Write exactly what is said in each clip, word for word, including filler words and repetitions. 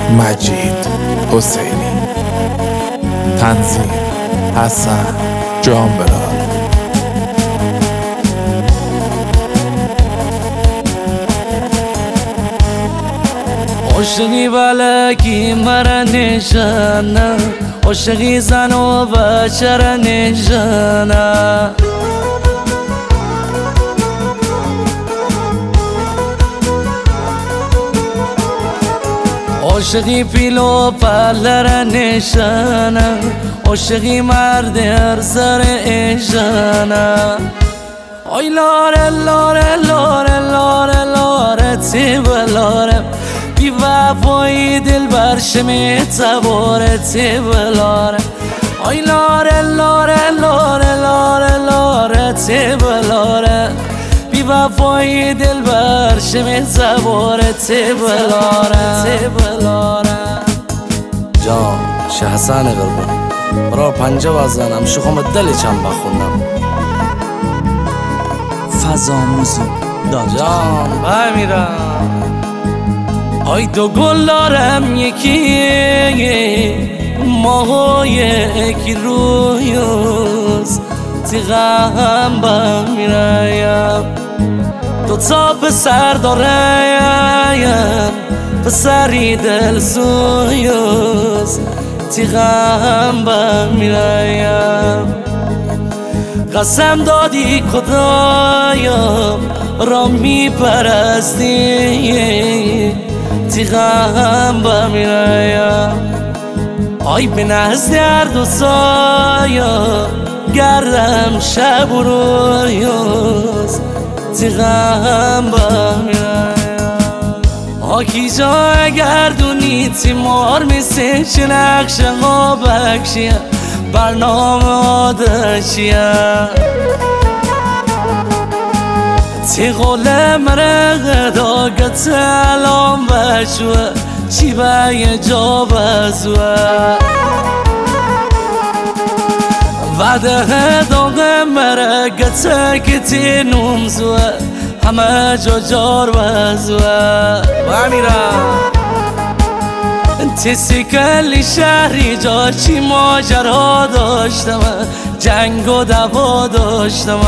مجید حسینی، تنظیم حسن جانبلال. عاشقی بلکی مرا نشانه، عاشقی زن و بچه نشانه. عاشقی پیل و پله نشانه، عاشقی مرد هر سر ایشانه. آی لاره لاره لاره لاره لاره تی بلاره، بی وفایی دل برشمی تباره تی بلاره. آی لاره لاره لاره لاره لاره تی بلاره، بی وفایی دل برشمی تباره تی بلاره تی بلاره. جان شه حسن قربان برا پنجه بزنم شخم دل چند بخونم. فضا موزیک جان بمیرم. آی دو گل دارم یکی ماهای اکی رویوز تیغم بمیرم. دو تا پسر دارم پسری دل سویوز تیغم بمیرم. قسم دادی خدایا را میپرستی تیغم بمیرم. آی به نزد هر دو سایا گردم شب و رویوز تیغم بمیرم. آکی جا گردونی تیمار میسه چه نقشه ها بکشیم برنامه آدشیم. تی قول مرق داگت الان بشوه چی به یه جا بزوه. وعده داغ مرقت که تی نومزوه همه جا جار بزوه. بمیرم تی سیکلی شهری جا چی ماجرا داشتم، جنگ و دوا داشتم.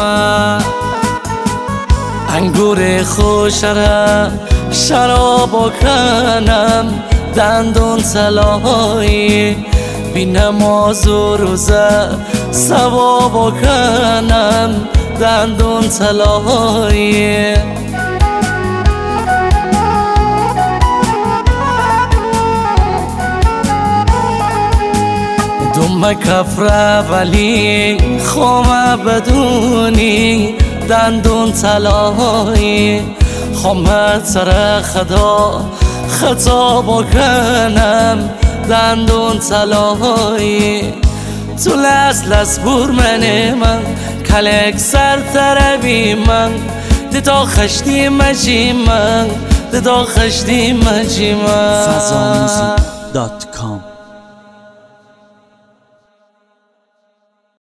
انگور خوشره شراب کنم دندون طلایی، بی نماز و روزه ثواب کنم دندون طلایی. دوم کفره ولی خومه بدونی دندون طلایی. خومه تر خدا خطا بکنم دندون طلایی. تو لس لس بور منه من کلک سر تربی من دیتا خشتی مجی من دیتا خشتی مجی من. فضا موزیک دات کام